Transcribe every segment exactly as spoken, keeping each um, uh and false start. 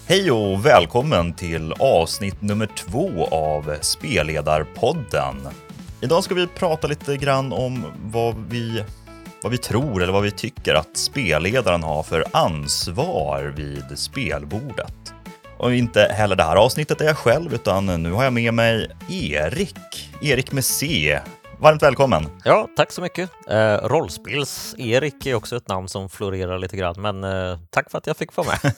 Hej och välkommen till avsnitt nummer två av Spelledarpodden. Idag ska vi prata lite grann om vad vi, vad vi tror eller vad vi tycker att spelledaren har för ansvar vid spelbordet. Och inte heller det här avsnittet är jag själv, utan nu har jag med mig Erik. Erik med C. Varmt välkommen. Ja, tack så mycket. Eh, Rollspels-Erik är också ett namn som florerar lite grann, men eh, tack för att jag fick vara med.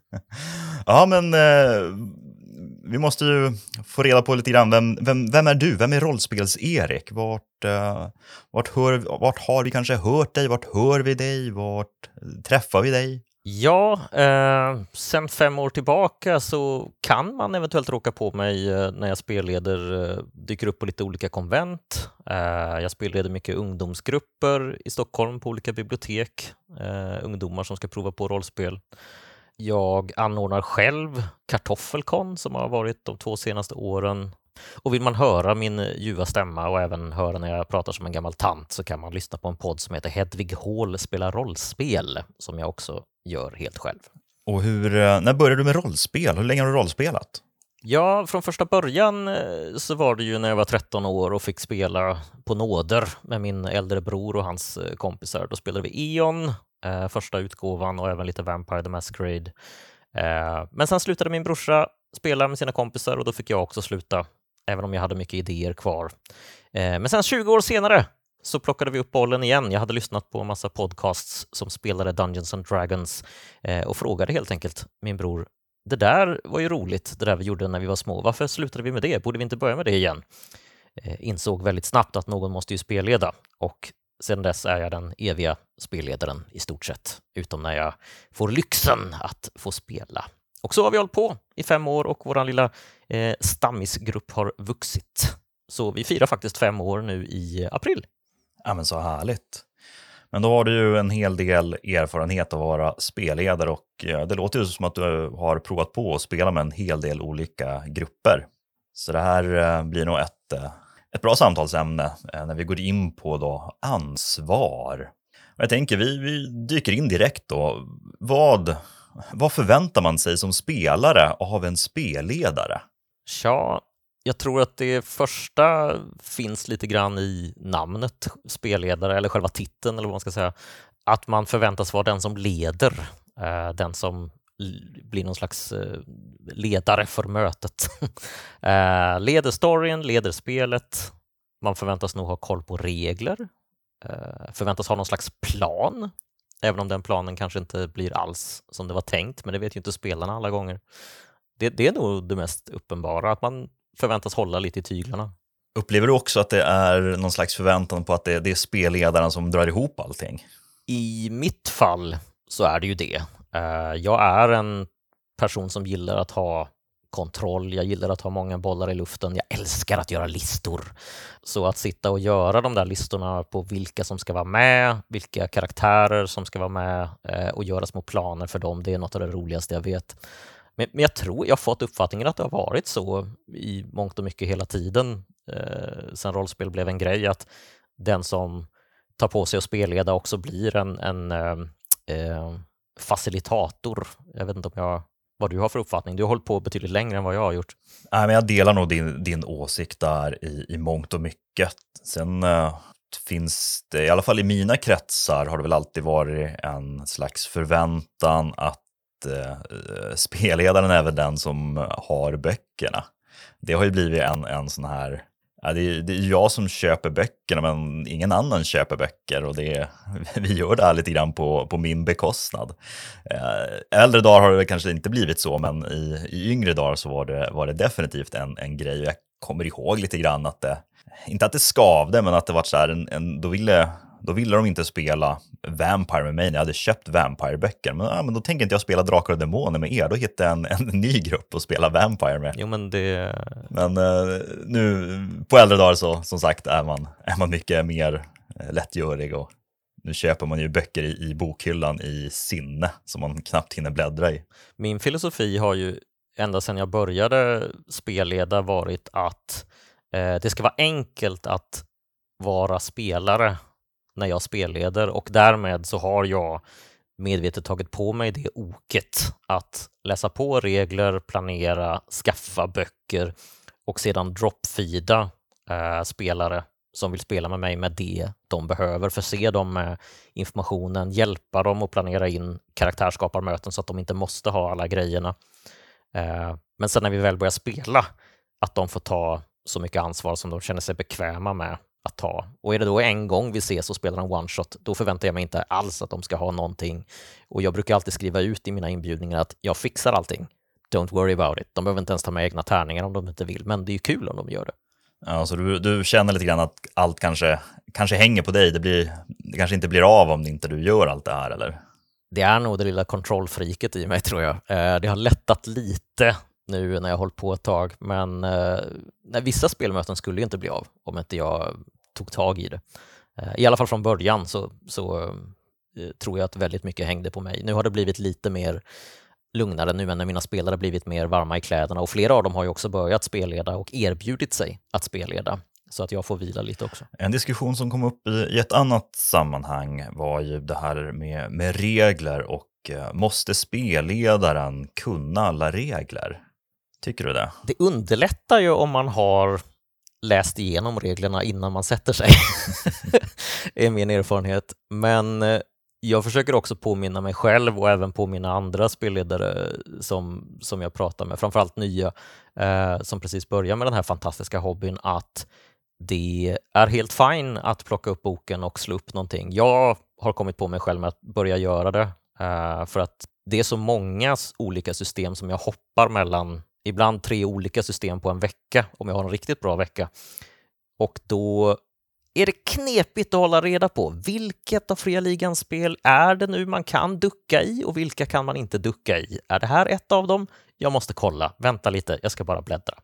Ja, men eh, vi måste ju få reda på lite grann. Vem, vem, vem är du? Vem är Rollspels-Erik? Vart, eh, vart, hör, vart har vi kanske hört dig? Vart hör vi dig? Vart träffar vi dig? Ja, eh, sen fem år tillbaka så kan man eventuellt råka på mig eh, när jag spelleder, eh, dyker upp på lite olika konvent. Eh, jag spelleder mycket ungdomsgrupper i Stockholm på olika bibliotek. Eh, ungdomar som ska prova på rollspel. Jag anordnar själv Kartoffelkon som har varit de två senaste åren. Och vill man höra min ljuva stämma och även höra när jag pratar som en gammal tant så kan man lyssna på en podd som heter Hedvig Hål spelar rollspel som jag också gör helt själv. Och hur, när började du med rollspel? Hur länge har du rollspelat? Ja, från första början så var det ju när jag var tretton år och fick spela på nåder med min äldre bror och hans kompisar. Då spelade vi Eon, eh, första utgåvan och även lite Vampire the Masquerade. Eh, men sen slutade min brorsa spela med sina kompisar och då fick jag också sluta, även om jag hade mycket idéer kvar. Eh, men sen tjugo år senare så plockade vi upp bollen igen. Jag hade lyssnat på en massa podcasts som spelade Dungeons and Dragons eh, och frågade helt enkelt min bror, det där var ju roligt, det där vi gjorde när vi var små. Varför slutade vi med det? Borde vi inte börja med det igen? Eh, insåg väldigt snabbt att någon måste ju spelleda och sedan dess är jag den eviga spelledaren i stort sett, utom när jag får lyxen att få spela. Och så har vi hållit på i fem år och vår lilla eh, stammisgrupp har vuxit. Så vi firar faktiskt fem år nu i april. Ja, men så härligt. Men då har du ju en hel del erfarenhet av att vara spelledare och det låter ju som att du har provat på att spela med en hel del olika grupper. Så det här blir nog ett, ett bra samtalsämne när vi går in på då ansvar. Och jag tänker, vi, vi dyker in direkt då. Vad, vad förväntar man sig som spelare av en spelledare? Ja, jag tror att det första finns lite grann i namnet spelledare eller själva titeln eller vad man ska säga. Att man förväntas vara den som leder, eh, den som blir någon slags eh, ledare för mötet. eh, leder storyn, leder spelet. Man förväntas nog ha koll på regler. Eh, förväntas ha någon slags plan. Även om den planen kanske inte blir alls som det var tänkt. Men det vet ju inte spelarna alla gånger. Det, det är nog det mest uppenbara. Att man förväntas hålla lite i tyglarna. Upplever du också att det är någon slags förväntan på att det, det är spelledaren som drar ihop allting? I mitt fall så är det ju det. Jag är en person som gillar att ha kontroll. Jag gillar att ha många bollar i luften. Jag älskar att göra listor. Så att sitta och göra de där listorna på vilka som ska vara med, vilka karaktärer som ska vara med och göra små planer för dem, det är något av det roligaste jag vet. Men, men jag tror jag har fått uppfattningen att det har varit så i mångt och mycket hela tiden eh, sen rollspel blev en grej, att den som tar på sig att spelleda också blir en, en eh, eh, facilitator. Jag vet inte om jag, vad du har för uppfattning. Du har hållit på betydligt längre än vad jag har gjort. Nej, men jag delar nog din, din åsikt där i, i mångt och mycket. Sen uh, finns det, i alla fall i mina kretsar har det väl alltid varit en slags förväntan att Uh, spelledaren är väl den som har böckerna. Det har ju blivit en, en sån här, ja, det, är, det är jag som köper böckerna men ingen annan köper böcker och det, vi gör det här lite grann på, på min bekostnad. Uh, äldre dagar har det kanske inte blivit så, men i, i yngre dagar så var det, var det definitivt en, en grej. Jag kommer ihåg lite grann att det, inte att det skavde, men att det var så här, en, en, då ville Då ville de inte spela Vampire med mig när jag hade köpt Vampire-böcker. Men, ja, men då tänker inte jag spela Drakar och Demoner med er. Då hittar jag en, en ny grupp att spela Vampire med. Jo, men det... Men uh, nu, på äldre dagar så, som sagt, är man, är man mycket mer uh, lättgörig. Och nu köper man ju böcker i, i bokhyllan i sinne som man knappt hinner bläddra i. Min filosofi har ju ända sedan jag började spelleda varit att eh, det ska vara enkelt att vara spelare när jag spelleder, och därmed så har jag medvetet tagit på mig det oket att läsa på regler, planera, skaffa böcker och sedan dropfeeda eh, spelare som vill spela med mig med det de behöver, förse dem med informationen, hjälpa dem att planera in karaktärsskaparmöten så att de inte måste ha alla grejerna. Eh, men sen när vi väl börjar spela, att de får ta så mycket ansvar som de känner sig bekväma med att ta. Och är det då en gång vi ses och spelar en one-shot, då förväntar jag mig inte alls att de ska ha någonting. Och jag brukar alltid skriva ut i mina inbjudningar att jag fixar allting. Don't worry about it. De behöver inte ens ta med egna tärningar om de inte vill, men det är ju kul om de gör det. Ja, så du, du känner lite grann att allt kanske, kanske hänger på dig. Det, blir, det kanske inte blir av om inte du gör allt det här, eller? Det är nog det lilla kontrollfriket i mig, tror jag. Eh, det har lättat lite nu när jag har hållit på ett tag, men eh, när vissa spelmöten skulle ju inte bli av om inte jag tog tag i det. Eh, I alla fall från början så, så eh, tror jag att väldigt mycket hängde på mig. Nu har det blivit lite mer lugnare nu när mina spelare blivit mer varma i kläderna, och flera av dem har ju också börjat spelleda och erbjudit sig att spelleda, så att jag får vila lite också. En diskussion som kom upp i, i ett annat sammanhang var ju det här med, med regler och eh, måste spelledaren kunna alla regler? Tycker du det? Det underlättar ju om man har läst igenom reglerna innan man sätter sig, är min erfarenhet. Men jag försöker också påminna mig själv och även påminna andra spelledare som, som jag pratar med, framförallt nya, eh, som precis börjar med den här fantastiska hobbyn, att det är helt fine att plocka upp boken och slå upp någonting. Jag har kommit på mig själv med att börja göra det, eh, för att det är så många olika system som jag hoppar mellan, ibland tre olika system på en vecka om jag har en riktigt bra vecka. Och då är det knepigt att hålla reda på vilket av Fria Ligans spel är det nu man kan ducka i och vilka kan man inte ducka i. Är det här ett av dem? Jag måste kolla. Vänta lite, jag ska bara bläddra.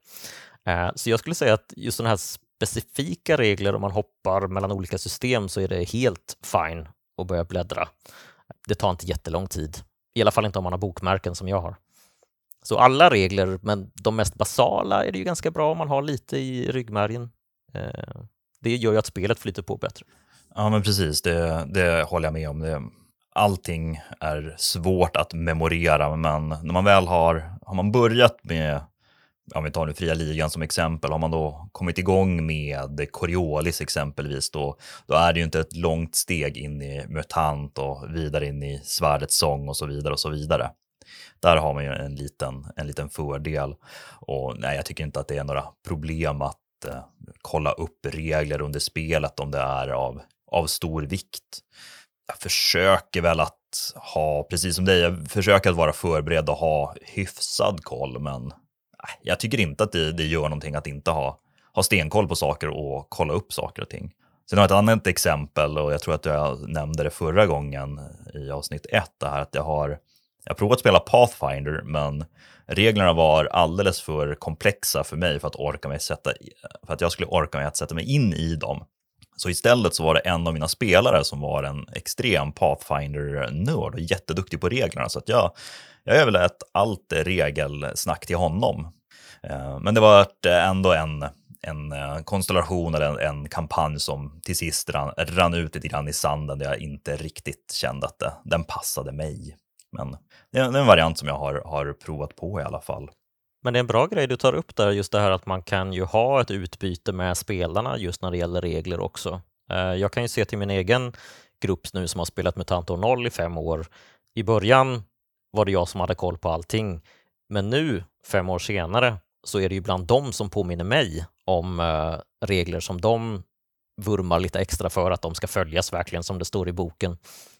Så jag skulle säga att just sådana här specifika regler, om man hoppar mellan olika system, så är det helt fine att börja bläddra. Det tar inte jättelång tid. I alla fall inte om man har bokmärken som jag har. Så alla regler, men de mest basala är det ju ganska bra om man har lite i ryggmärgen. Det gör ju att spelet flyter på bättre. Ja, men precis. Det, det håller jag med om. Det, allting är svårt att memorera, men när man väl har, har man börjat med, om vi tar nu Fria Ligan som exempel, har man då kommit igång med Coriolis exempelvis, då, då är det ju inte ett långt steg in i MUTANT och vidare in i Svärdets sång och så vidare och så vidare. Där har man ju en liten, en liten fördel, och nej, jag tycker inte att det är några problem att eh, kolla upp regler under spelet om det är av, av stor vikt. Jag försöker väl att ha, precis som dig, jag försöker att vara förberedd och ha hyfsad koll, men nej, jag tycker inte att det, det gör någonting att inte ha, ha stenkoll på saker och kolla upp saker och ting. Sen har jag ett annat exempel, och jag tror att jag nämnde det förra gången i avsnitt ett, det här att jag har Jag har provat att spela Pathfinder, men reglerna var alldeles för komplexa för mig för att orka mig sätta, för att jag skulle orka mig att sätta mig in i dem. Så istället så var det en av mina spelare som var en extrem Pathfinder-nörd och jätteduktig på reglerna, så att jag, jag överlät allt regelsnack till honom. Men det var ändå en, en konstellation eller en, en kampanj som till sist rann, rann ut lite grann i sanden, där jag inte riktigt kände att det, den passade mig. Men det är en variant som jag har, har provat på i alla fall. Men det är en bra grej du tar upp där, just det här att man kan ju ha ett utbyte med spelarna just när det gäller regler också. Jag kan ju se till min egen grupp nu som har spelat MUTANT år noll i fem år. I början var det jag som hade koll på allting, men nu, fem år senare, så är det ju bland dem som påminner mig om regler som de vurmar lite extra för att de ska följas verkligen som det står i boken.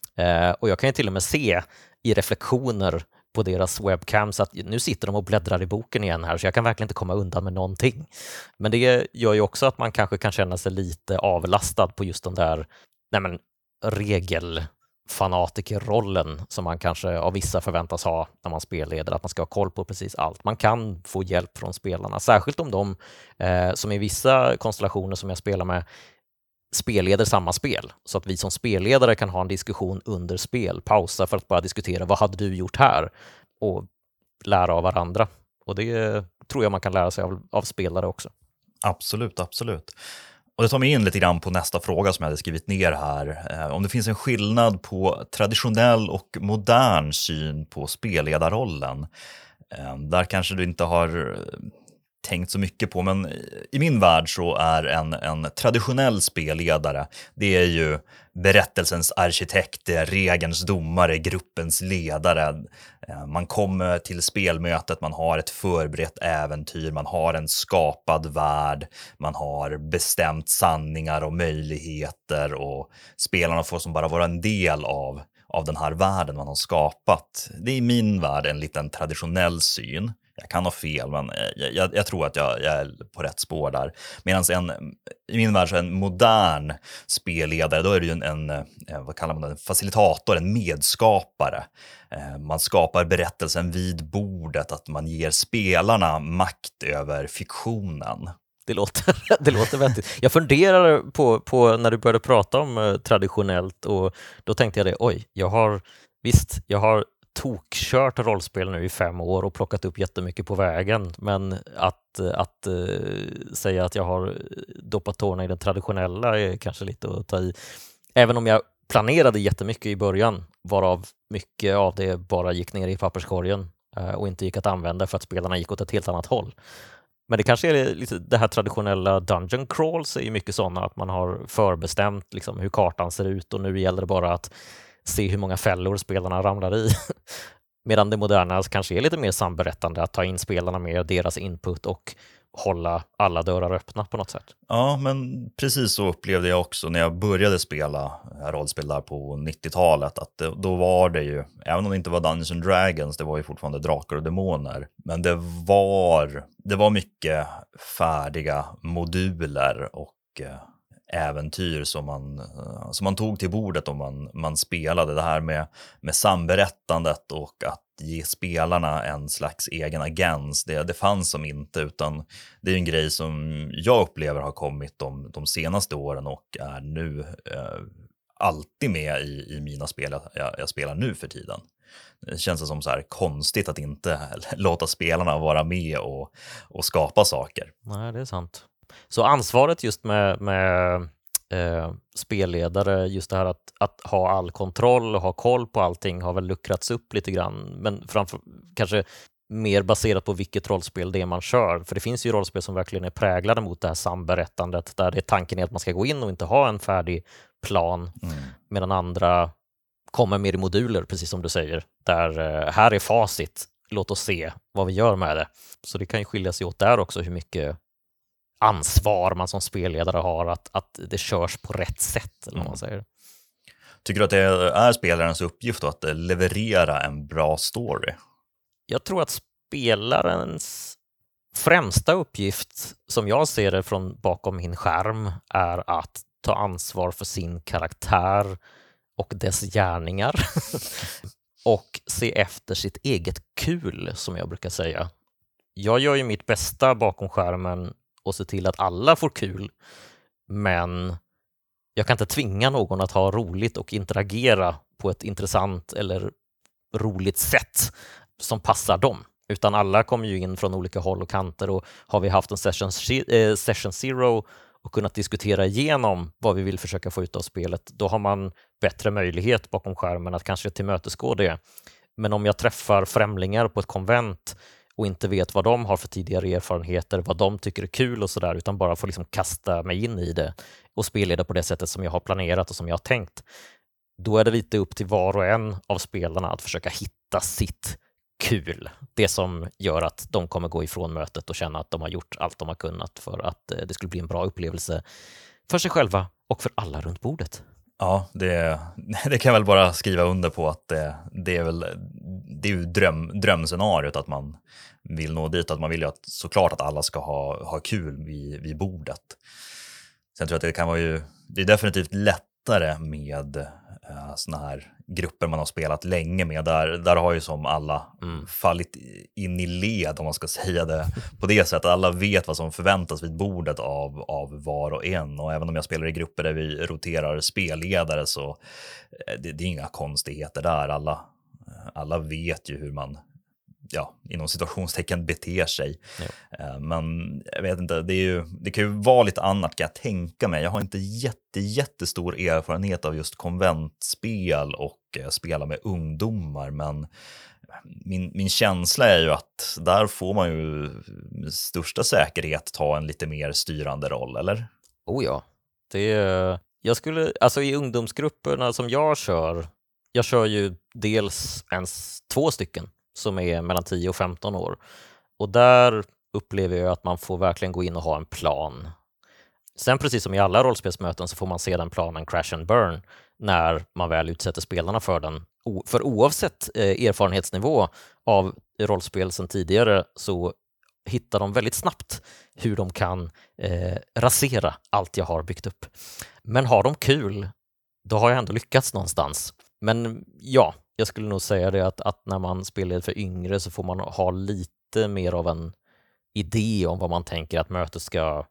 Och jag kan ju till och med se i reflektioner på deras webcams att nu sitter de och bläddrar i boken igen här, så jag kan verkligen inte komma undan med någonting. Men det gör ju också att man kanske kan känna sig lite avlastad på just den där nej men, regelfanatikerrollen som man kanske av vissa förväntas ha när man spelleder, att man ska ha koll på precis allt. Man kan få hjälp från spelarna, särskilt om de eh, som i vissa konstellationer som jag spelar med spelleder samma spel, så att vi som spelledare kan ha en diskussion under spel, pausa för att bara diskutera vad hade du gjort här och lära av varandra. Och det tror jag man kan lära sig av, av spelare också. Absolut, absolut. Och det tar mig in lite grann på nästa fråga som jag hade skrivit ner här. Eh, om det finns en skillnad på traditionell och modern syn på spelledarrollen. Eh, där kanske du inte har tänkt så mycket på, men i min värld så är en, en traditionell spelledare, det är ju berättelsens arkitekt, det är regelns domare, gruppens ledare. Man kommer till spelmötet, man har ett förberett äventyr, man har en skapad värld, man har bestämt sanningar och möjligheter, och spelarna får som bara vara en del av, av den här världen man har skapat. Det är i min värld en liten traditionell syn. Jag kan ha fel, men jag, jag, jag tror att jag, jag är på rätt spår där. Medan en, i min värld så en modern spelledare, då är det ju en, en vad kallar man det, en facilitator, en medskapare. Man skapar berättelsen vid bordet, att man ger spelarna makt över fiktionen. Det låter, det låter vettigt. Jag funderar på, på när du började prata om eh, traditionellt, och då tänkte jag det, oj, jag har, visst, jag har tokkört rollspel nu i fem år och plockat upp jättemycket på vägen, men att, att uh, säga att jag har doppat tårna i den traditionella är kanske lite att ta i. Även om jag planerade jättemycket i början, varav mycket av det bara gick ner i papperskorgen uh, och inte gick att använda för att spelarna gick åt ett helt annat håll. Men det kanske är lite det här traditionella dungeon crawls är ju mycket sådana, att man har förbestämt liksom hur kartan ser ut, och nu gäller det bara att se hur många fällor spelarna ramlar i. Medan det moderna kanske är lite mer samberättande, att ta in spelarna med deras input och hålla alla dörrar öppna på något sätt. Ja, men precis så upplevde jag också när jag började spela rollspel där på nittiotalet. Att det, då var det ju, även om det inte var Dungeons and Dragons, det var ju fortfarande drakar och demoner. Men det var, det var mycket färdiga moduler och äventyr som man, som man tog till bordet om man, man spelade. Det här med, med samberättandet och att ge spelarna en slags egen agens, det, det fanns som inte, utan det är en grej som jag upplever har kommit de, de senaste åren och är nu eh, alltid med i, i mina spel jag, jag spelar nu för tiden. Det känns som så här konstigt att inte låta spelarna vara med och, och skapa saker. Nej, det är sant. Så ansvaret just med, med eh, spelledare, just det här att, att ha all kontroll och ha koll på allting har väl luckrats upp lite grann, men framför, kanske mer baserat på vilket rollspel det är man kör. För det finns ju rollspel som verkligen är präglade mot det här samberättandet, där det är tanken är att man ska gå in och inte ha en färdig plan, mm. medan andra kommer mer i moduler, precis som du säger, där eh, här är facit, låt oss se vad vi gör med det. Så det kan ju skilja sig åt där också, hur mycket ansvar man som spelledare har att, att det körs på rätt sätt, eller vad man säger. Tycker du att det är spelarens uppgift att leverera en bra story? Jag tror att spelarens främsta uppgift, som jag ser det från bakom min skärm, är att ta ansvar för sin karaktär och dess gärningar och se efter sitt eget kul, som jag brukar säga. Jag gör ju mitt bästa bakom skärmen och se till att alla får kul, men jag kan inte tvinga någon att ha roligt och interagera på ett intressant eller roligt sätt som passar dem. Utan alla kommer ju in från olika håll och kanter, och har vi haft en session, eh, session zero och kunnat diskutera igenom vad vi vill försöka få ut av spelet, då har man bättre möjlighet bakom skärmen att kanske tillmötesgå det. Men om jag träffar främlingar på ett konvent och inte vet vad de har för tidigare erfarenheter, vad de tycker är kul och sådär, utan bara får liksom kasta mig in i det och spelleda på det sättet som jag har planerat och som jag har tänkt, då är det lite upp till var och en av spelarna att försöka hitta sitt kul. Det som gör att de kommer gå ifrån mötet och känna att de har gjort allt de har kunnat för att det skulle bli en bra upplevelse för sig själva och för alla runt bordet. Ja, det, det kan jag väl bara skriva under på, att det, det är väl det är ju dröm, drömscenariot att man vill nå dit, att man vill ju att, såklart att alla ska ha, ha kul vid, vid bordet. Sen tror jag att det kan vara ju, det är definitivt lättare med uh, såna här grupper man har spelat länge med, där, där har ju som alla mm. fallit in i led, om man ska säga det på det sättet. Alla vet vad som förväntas vid bordet av, av var och en, och även om jag spelar i grupper där vi roterar spelledare, så det, det är inga konstigheter där. Alla, alla vet ju hur man ja, inom situationstecken beter sig. Ja. Men jag vet inte, det, är ju, det kan ju vara lite annat kan jag tänka mig. Jag har inte jätte, jättestor erfarenhet av just konventspel och spela med ungdomar, men min, min känsla är ju att där får man ju med största säkerhet ta en lite mer styrande roll, eller? Oh ja, det är, jag skulle, alltså i ungdomsgrupperna som jag kör, jag kör ju dels ens två stycken som är mellan tio och femton år. Och där upplever jag att man får verkligen gå in och ha en plan. Sen precis som i alla rollspelsmöten så får man se den planen crash and burn när man väl utsätter spelarna för den. För oavsett eh, erfarenhetsnivå av rollspel sedan tidigare så hittar de väldigt snabbt hur de kan eh, rasera allt jag har byggt upp. Men har de kul, då har jag ändå lyckats någonstans. Men ja, jag skulle nog säga det att, att när man spelar för yngre så får man ha lite mer av en idé om vad man tänker att mötet ska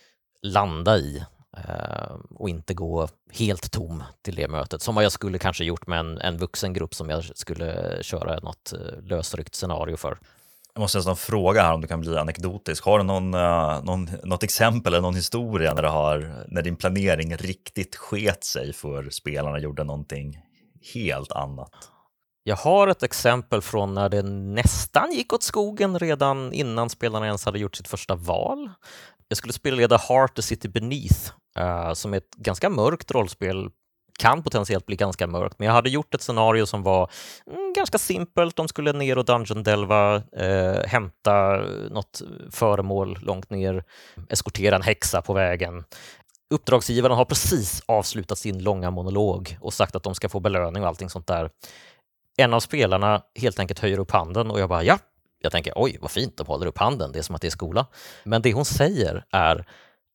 landa i eh, och inte gå helt tom till det mötet. Som jag skulle kanske gjort med en, en vuxen grupp som jag skulle köra något lösryckt scenario för. Jag måste nästan fråga här om det kan bli anekdotisk. Har du någon, uh, någon, något exempel eller någon historia när, det har, när din planering riktigt sket sig för spelarna gjorde någonting helt annat? Jag har ett exempel från när det nästan gick åt skogen redan innan spelarna ens hade gjort sitt första val. Jag skulle spelleda Heart the City Beneath, uh, som är ett ganska mörkt rollspel. Kan potentiellt bli ganska mörkt, men jag hade gjort ett scenario som var mm, ganska simpelt. De skulle ner och dungeon-delva, eh, hämta något föremål långt ner, eskortera en häxa på vägen. Uppdragsgivaren har precis avslutat sin långa monolog och sagt att de ska få belöning och allting sånt där. En av spelarna helt enkelt höjer upp handen och jag bara, ja. Jag tänker, oj, vad fint, de håller upp handen. Det är som att det är skola. Men det hon säger är,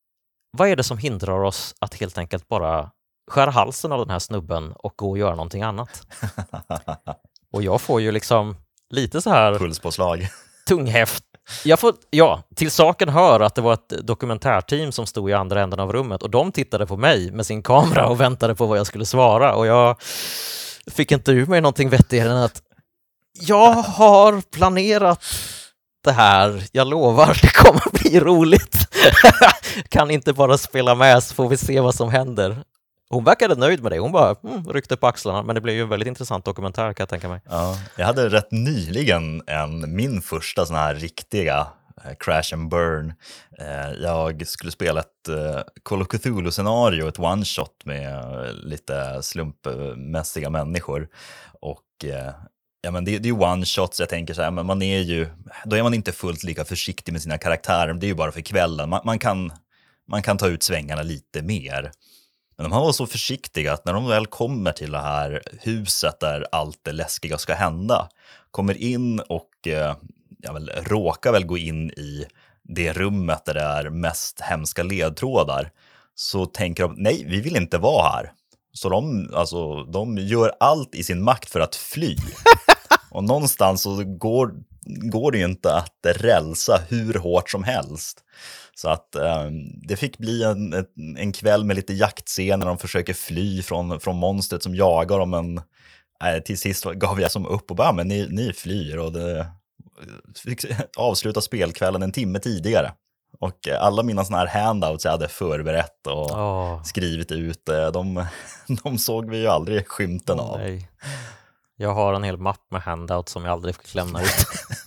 vad är det som hindrar oss att helt enkelt bara skära halsen av den här snubben och gå och göra någonting annat? Och jag får ju liksom lite så här pulspåslag. Tunghäft. Jag får, ja, till saken hör att det var ett dokumentärteam som stod i andra änden av rummet och de tittade på mig med sin kamera och väntade på vad jag skulle svara och jag fick inte ur mig någonting vettigare än att jag har planerat det här. Jag lovar, det kommer bli roligt. Kan inte bara spela med så får vi se vad som händer. Hon verkade nöjd med det. Hon bara mm, ryckte på axlarna. Men det blev ju en väldigt intressant dokumentär kan jag tänka mig. Ja, jag hade rätt nyligen en, min första sån här riktiga eh, crash and burn. Eh, jag skulle spela ett eh, Call of Cthulhu-scenario, ett one-shot med eh, lite slumpmässiga människor. Och eh, ja, men det, det är ju one-shots, jag tänker så här, men man är ju, då är man inte fullt lika försiktig med sina karaktärer. Det är ju bara för kvällen. Man, man, kan, man kan ta ut svängarna lite mer. Men de här var så försiktiga att när de väl kommer till det här huset där allt det läskiga ska hända, kommer in och eh, ja, väl, råkar väl gå in i det rummet där det är mest hemska ledtrådar, så tänker de, nej, vi vill inte vara här. Så de, alltså, de gör allt i sin makt för att fly. Och någonstans så går, går det ju inte att rälsa hur hårt som helst. Så att eh, det fick bli en, en kväll med lite jaktscener när de försöker fly från, från monstret som jagar dem. Men eh, till sist gav jag som upp och bara, men ni, ni flyr. Och det fick avsluta spelkvällen en timme tidigare. Och alla mina såna här handouts jag hade förberett och oh. skrivit ut, de, de såg vi ju aldrig skymten oh, av. Nej. Jag har en hel mapp med handouts som jag aldrig fick lämna ut.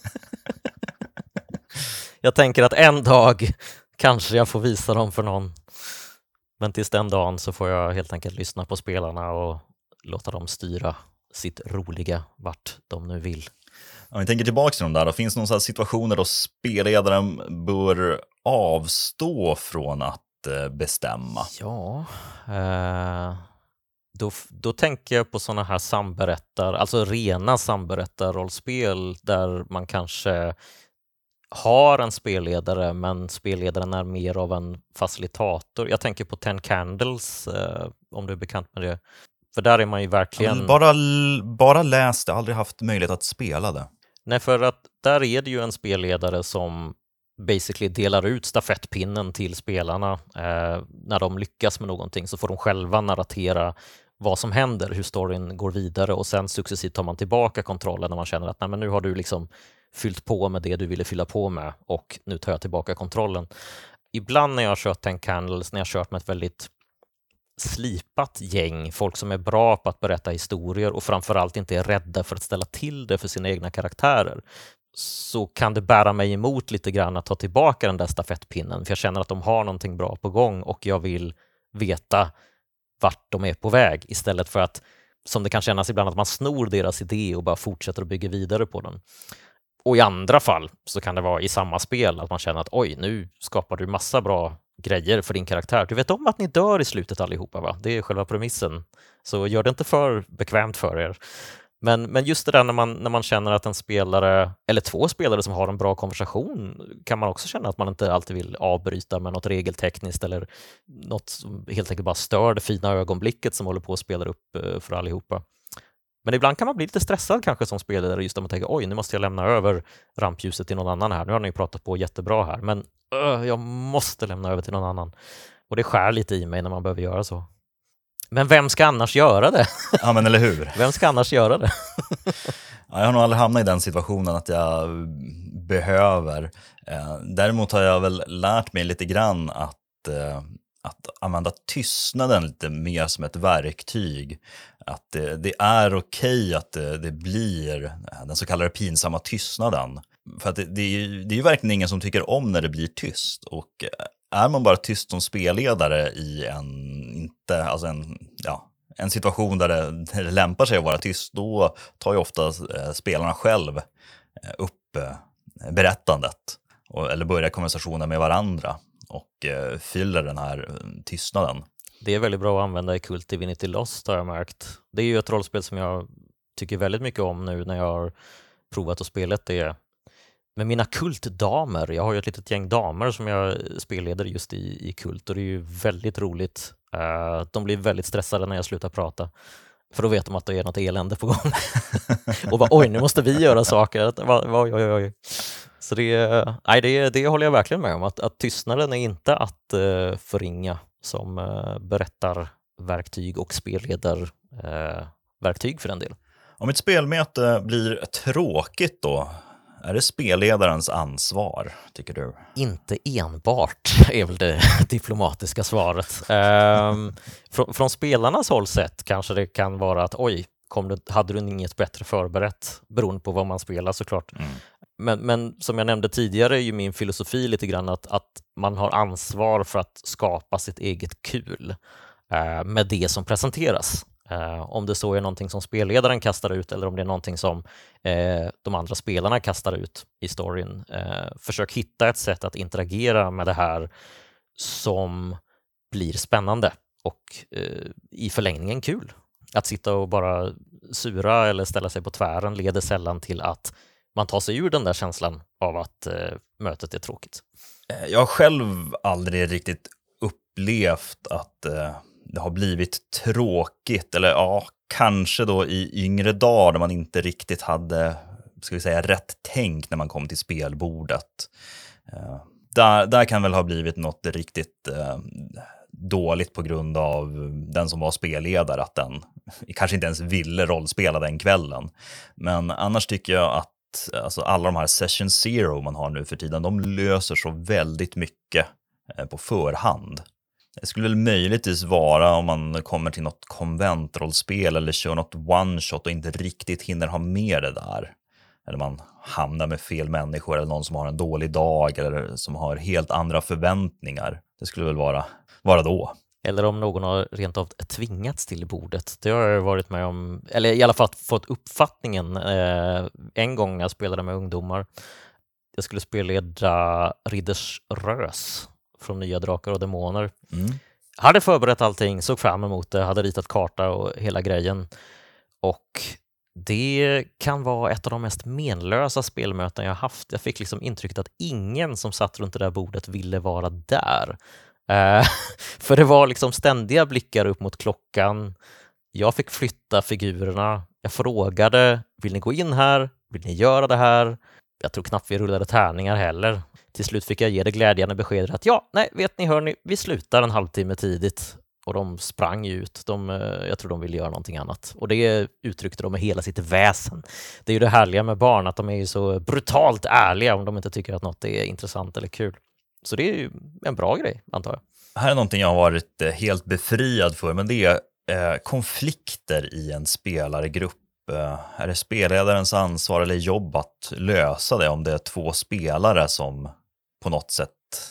Jag tänker att en dag kanske jag får visa dem för någon. Men tills den dagen så får jag helt enkelt lyssna på spelarna och låta dem styra sitt roliga vart de nu vill. Om vi tänker tillbaka till de där, då finns det någon sån här situationer då spelledaren bör avstå från att bestämma? Ja, eh, då, då tänker jag på såna här samberättar, alltså rena samberättarrollspel där man kanske har en spelledare men spelledaren är mer av en facilitator. Jag tänker på Ten Candles, eh, om du är bekant med det. För där är man ju verkligen... Ja, bara, bara läst det, aldrig haft möjlighet att spela det. Nej, för att där är det ju en spelledare som basically delar ut stafettpinnen till spelarna. Eh, när de lyckas med någonting så får de själva narratera vad som händer, hur storyn går vidare och sen successivt tar man tillbaka kontrollen när man känner att nej, men nu har du liksom fyllt på med det du ville fylla på med och nu tar jag tillbaka kontrollen. Ibland när jag har kört Ten Candles, när jag har kört med ett väldigt slipat gäng, folk som är bra på att berätta historier och framförallt inte är rädda för att ställa till det för sina egna karaktärer, så kan det bära mig emot lite grann att ta tillbaka den där stafettpinnen, för jag känner att de har någonting bra på gång och jag vill veta vart de är på väg, istället för att, som det kan kännas ibland, att man snor deras idé och bara fortsätter att bygga vidare på den. Och i andra fall så kan det vara i samma spel att man känner att oj, nu skapar du massa bra grejer för din karaktär. Du vet om att ni dör i slutet allihopa, va? Det är själva premissen. Så gör det inte för bekvämt för er. Men, men just det där när man, när man känner att en spelare, eller två spelare som har en bra konversation, kan man också känna att man inte alltid vill avbryta med något regeltekniskt eller något som helt enkelt bara stör det fina ögonblicket som håller på att spela upp för allihopa. Men ibland kan man bli lite stressad kanske som spelare, just om man tänker oj, nu måste jag lämna över rampljuset till någon annan här. Nu har ni pratat på jättebra här, men öh, jag måste lämna över till någon annan. Och det skär lite i mig när man behöver göra så. Men vem ska annars göra det? Ja, men eller hur? Vem ska annars göra det? Ja, jag har nog aldrig hamnat i den situationen att jag behöver. Däremot har jag väl lärt mig lite grann att, att använda tystnaden lite mer som ett verktyg. Att det, det är okej att det, det blir den så kallade pinsamma tystnaden. För att det, det, är ju, det är ju verkligen ingen som tycker om när det blir tyst. Och är man bara tyst som spelledare i en, inte, alltså en, ja, en situation där det, där det lämpar sig att vara tyst, då tar ju ofta spelarna själv upp berättandet. Och, eller börjar konversationen med varandra och eh, fyller den här tystnaden. Det är väldigt bra att använda i Kult Divinity Lost, har jag märkt. Det är ju ett rollspel som jag tycker väldigt mycket om nu när jag har provat att spela det med mina kultdamer. Jag har ju ett litet gäng damer som jag spelleder just i, i kult, och det är ju väldigt roligt. Uh, de blir väldigt stressade när jag slutar prata, för då vet de att det är något elände på gång. Och bara, oj, nu måste vi göra saker. Oj, oj, oj. Så det, nej, det, det håller jag verkligen med om, att, att tystnaden är inte att uh, förringa som uh, berättarverktyg och spelledarverktyg uh, för den del. Om ett spelmöte blir tråkigt då, är det spelledarens ansvar, tycker du? Inte enbart är väl det diplomatiska svaret. Um, från, från spelarnas håll sett kanske det kan vara att oj, kom du, hade du inget bättre förberett, beroende på vad man spelar såklart. Mm. Men, men som jag nämnde tidigare är ju min filosofi lite grann att, att man har ansvar för att skapa sitt eget kul uh, med det som presenteras. Uh, om det så är någonting som spelledaren kastar ut eller om det är någonting som uh, de andra spelarna kastar ut i storyn. Uh, försök hitta ett sätt att interagera med det här som blir spännande och uh, i förlängningen kul. Att sitta och bara sura eller ställa sig på tvären leder sällan till att man tar sig ur den där känslan av att uh, mötet är tråkigt. Jag har själv aldrig riktigt upplevt att uh... det har blivit tråkigt, eller ja, kanske då i yngre dagar där man inte riktigt hade, ska vi säga, rätt tänk när man kom till spelbordet. Uh, där, där kan väl ha blivit något riktigt uh, dåligt på grund av den som var spelledare, att den kanske inte ens ville rollspela den kvällen. Men annars tycker jag att alltså, alla de här Session Zero man har nu för tiden, de löser så väldigt mycket uh, på förhand. Det skulle väl möjligtvis vara om man kommer till något konventrollspel eller kör något one-shot och inte riktigt hinner ha med det där. Eller man hamnar med fel människor eller någon som har en dålig dag eller som har helt andra förväntningar. Det skulle väl vara, vara då. Eller om någon har rent av tvingats till bordet. Det har jag varit med om, eller i alla fall fått uppfattningen eh, en gång när jag spelade med ungdomar. Jag skulle spelleda Ridders Rös från Nya Drakar och Demoner. Mm. Hade förberett allting, såg fram emot det, hade ritat karta och hela grejen. Och det kan vara ett av de mest menlösa spelmöten jag haft. Jag fick liksom intrycket att ingen som satt runt det där bordet ville vara där. Uh, för det var liksom ständiga blickar upp mot klockan. Jag fick flytta figurerna. Jag frågade, vill ni gå in här? Vill ni göra det här? Jag tror knappt vi rullade tärningar heller. Till slut fick jag ge det glädjande beskedet att ja, nej, vet ni, hörni, vi slutar en halvtimme tidigt. och de sprang ut. De, jag tror de ville göra någonting annat. Och det uttryckte de med hela sitt väsen. Det är ju det härliga med barn, att de är ju så brutalt ärliga om de inte tycker att något är intressant eller kul. Så det är ju en bra grej, antar jag. Här är någonting jag har varit helt befriad för, men det är eh, konflikter i en spelargrupp. Eh, är det spelledarens ansvar eller jobb att lösa det om det är två spelare som på något sätt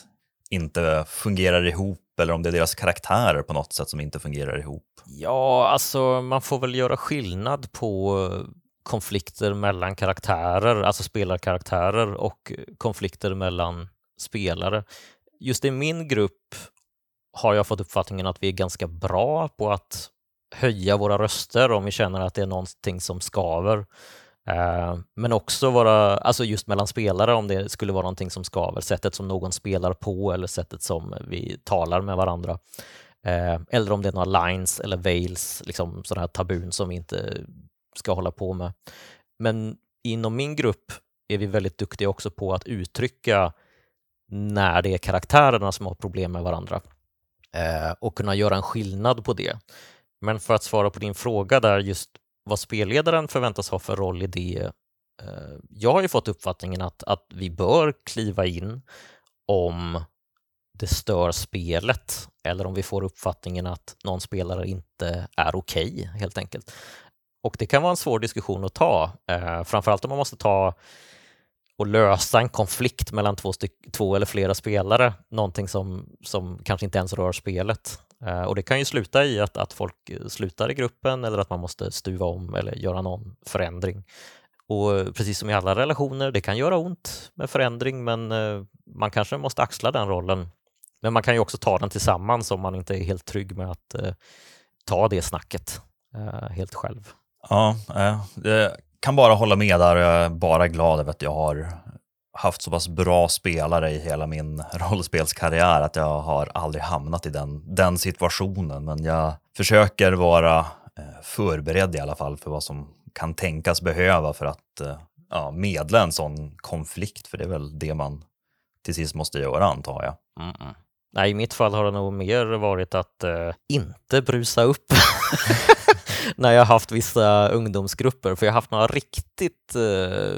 inte fungerar ihop, eller om det är deras karaktärer på något sätt som inte fungerar ihop? Ja, alltså man får väl göra skillnad på konflikter mellan karaktärer, alltså spelarkaraktärer, och konflikter mellan spelare. Just i min grupp har jag fått uppfattningen att vi är ganska bra på att höja våra röster om vi känner att det är någonting som skaver. Eh, men också vara, alltså just mellan spelare, om det skulle vara någonting som skaver, sättet som någon spelar på eller sättet som vi talar med varandra. Eh, eller om det är några lines eller veils, liksom sådana här tabun som vi inte ska hålla på med. Men inom min grupp är vi väldigt duktiga också på att uttrycka när det är karaktärerna som har problem med varandra. Eh, och kunna göra en skillnad på det. Men för att svara på din fråga där, just vad spelledaren förväntas ha för roll i det. Eh, jag har ju fått uppfattningen att, att vi bör kliva in om det stör spelet, eller om vi får uppfattningen att någon spelare inte är okej, helt enkelt. Och det kan vara en svår diskussion att ta, eh, framförallt om man måste ta och lösa en konflikt mellan två, styck, två eller flera spelare, någonting som, som kanske inte ens rör spelet. Eh, och det kan ju sluta i att, att folk slutar i gruppen, eller att man måste stuva om eller göra någon förändring. Och precis som i alla relationer, det kan göra ont med förändring, men eh, man kanske måste axla den rollen. Men man kan ju också ta den tillsammans om man inte är helt trygg med att eh, ta det snacket eh, helt själv. Ja, jag kan bara hålla med där. Jag är bara glad över att jag har haft så pass bra spelare i hela min rollspelskarriär att jag har aldrig hamnat i den, den situationen. Men jag försöker vara förberedd i alla fall för vad som kan tänkas behöva för att ja, medla en sån konflikt. För det är väl det man till sist måste göra, antar jag. Mm-mm. Nej, i mitt fall har det nog mer varit att eh, inte brusa upp när jag haft vissa ungdomsgrupper. För jag har haft några riktigt eh,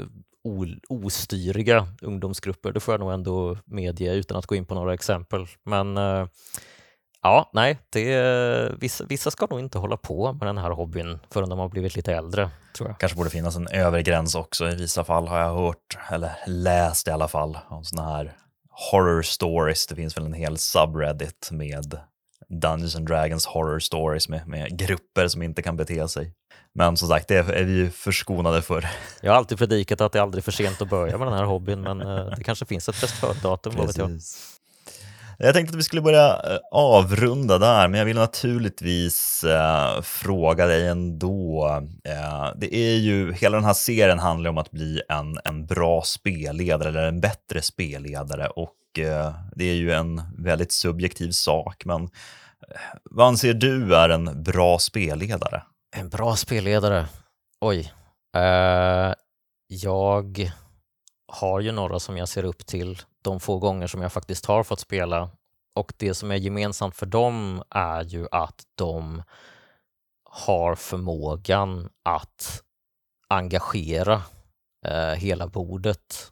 ostyriga ungdomsgrupper. Det får jag nog ändå medge utan att gå in på några exempel. Men eh, ja, nej, det, vissa, vissa ska nog inte hålla på med den här hobbyn förrän de har blivit lite äldre, tror jag. Kanske borde finnas en övre gräns också. I vissa fall har jag hört, eller läst i alla fall, om såna här horror stories. Det finns väl en hel subreddit med Dungeons and Dragons horror stories med, med grupper som inte kan bete sig. Men som sagt, det är vi ju förskonade för. Jag har alltid predikat att det är aldrig för sent att börja med den här hobbyn, men det kanske finns ett bäst före-datum, vad vet jag. Jag tänkte att vi skulle börja avrunda där, men jag vill naturligtvis eh, fråga dig ändå. Eh, det är ju, hela den här serien handlar om att bli en, en bra spelledare eller en bättre spelledare, och eh, det är ju en väldigt subjektiv sak, men eh, vad anser du är en bra spelledare? En bra spelledare? Oj. Uh, jag har ju några som jag ser upp till de få gånger som jag faktiskt har fått spela, och det som är gemensamt för dem är ju att de har förmågan att engagera eh, hela bordet,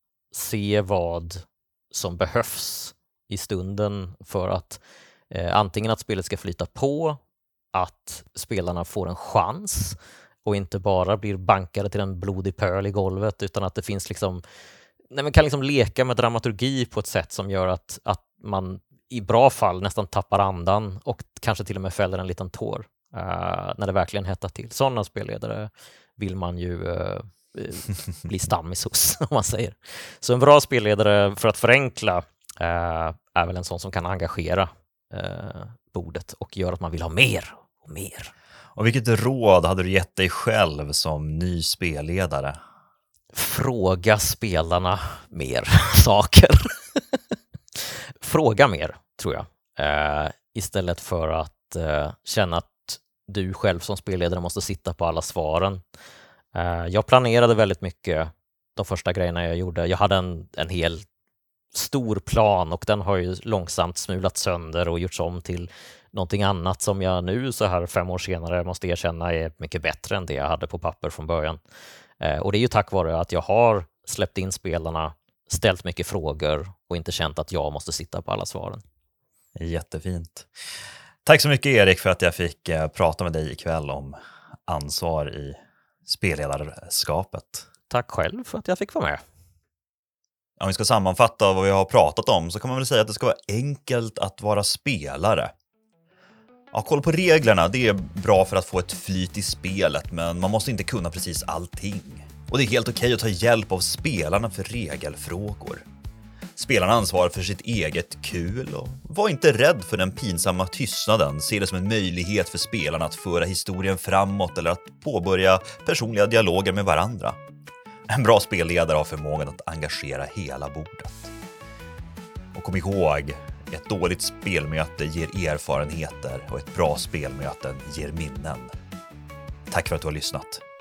se vad som behövs i stunden för att eh, antingen att spelet ska flyta på, att spelarna får en chans och inte bara blir bankade till en blodig pöl i golvet, utan att det finns liksom Nej, man kan liksom leka med dramaturgi på ett sätt som gör att, att man i bra fall nästan tappar andan och kanske till och med fäller en liten tår uh, när det verkligen hettar till. Sådana spelledare vill man ju uh, bli stammis hos, om man säger. Så en bra spelledare, för att förenkla, uh, är väl en sån som kan engagera uh, bordet och göra att man vill ha mer och mer. Och vilket råd hade du gett dig själv som ny spelledare? Fråga spelarna mer saker. Fråga mer, tror jag. Eh, istället för att eh, känna att du själv som spelledare måste sitta på alla svaren. Eh, jag planerade väldigt mycket de första grejerna jag gjorde. Jag hade en, en hel stor plan, och den har ju långsamt smulat sönder och gjorts om till någonting annat som jag nu så här fem år senare måste erkänna är mycket bättre än det jag hade på papper från början. Eh, och det är ju tack vare att jag har släppt in spelarna, ställt mycket frågor och inte känt att jag måste sitta på alla svaren. Jättefint. Tack så mycket Erik för att jag fick eh, prata med dig ikväll om ansvar i spelledarskapet. Tack själv för att jag fick vara med. Om vi ska sammanfatta vad vi har pratat om så kan man väl säga att det ska vara enkelt att vara spelare. Ja, koll på reglerna, det är bra för att få ett flyt i spelet, men man måste inte kunna precis allting. Och det är helt okej att ta hjälp av spelarna för regelfrågor. Spelarna ansvarar för sitt eget kul och var inte rädd för den pinsamma tystnaden. Se det som en möjlighet för spelarna att föra historien framåt eller att påbörja personliga dialoger med varandra. En bra spelledare har förmågan att engagera hela bordet. Och kom ihåg, ett dåligt spelmöte ger erfarenheter och ett bra spelmöte ger minnen. Tack för att du har lyssnat.